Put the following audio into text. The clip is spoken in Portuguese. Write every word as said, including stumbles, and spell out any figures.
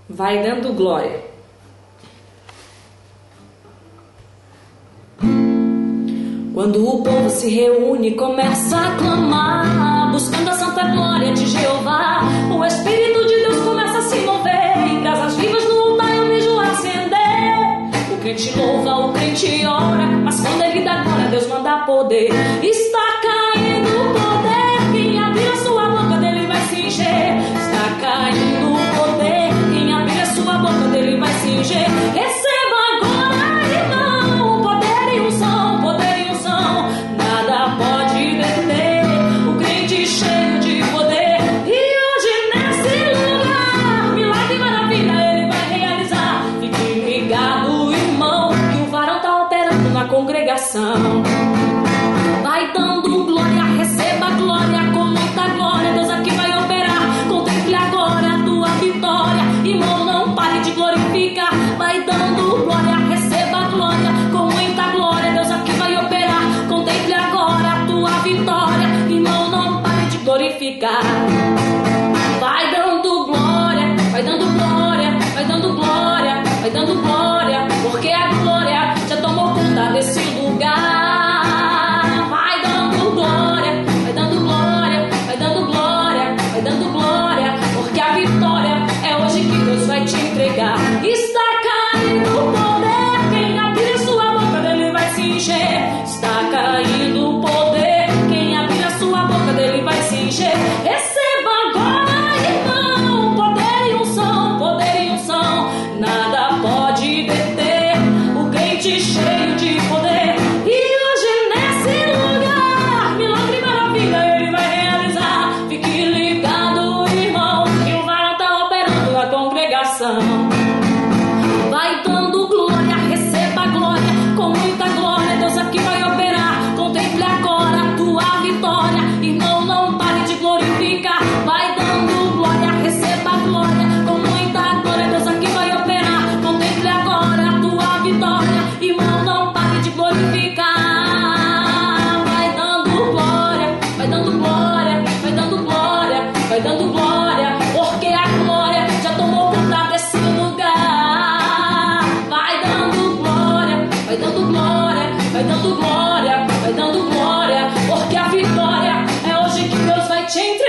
Vai dando glória. Quando o povo se reúne, começa a clamar, buscando a santa glória de Jeová. O Espírito de Deus começa a se mover, e brasas vivas no altar eu vejo acender. O crente louva, o crente ora, mas quando ele dá glória, Deus manda poder. Está caindo o poder, quem abrir a sua boca dele vai se encher. Está caindo o poder, quem abrir a sua boca dele vai se encher. Receba agora, irmão, poder e unção, poder e unção, nada pode deter o crente cheio de poder. E hoje nesse lugar, milagre e maravilha ele vai realizar. Fique ligado, irmão, que o varão tá operando na congregação. Vai dando glória, receba glória, com muita glória, Deus aqui vai operar. Contemple agora a tua vitória, irmão, não pare de glorificar. Vai dando glória, receba glória, com muita glória, Deus aqui vai operar. Contemple agora a tua vitória, irmão, não pare de glorificar. Vai dando glória, vai dando glória, vai dando glória, vai dando glória, porque a glória já tomou conta desse lugar. Está caindo o poder, quem abrir a sua boca dele vai se encher. Está caindo o poder, quem abrir a sua boca dele vai se encher. Receba agora, irmão, poder e unção, poder e unção, nada pode deter o crente cheio de poder. E hoje nesse lugar, milagre e maravilha ele vai realizar. Fique ligado, irmão, que o varão tá operando na congregação. Vai dando glória, receba glória, com muita glória, Deus aqui vai operar. Contemple agora a tua vitória, irmão, não pare de glorificar. Vai dando glória, receba glória, com muita glória, Deus aqui vai operar. Contemple agora a tua vitória, irmão, não pare de glorificar. Vai dando glória, vai dando glória, vai dando glória, vai dando glória, porque a glória já tomou conta desse lugar. Vai dando glória, vai dando glória, vai dando glória, porque a vitória é hoje que Deus vai te entregar.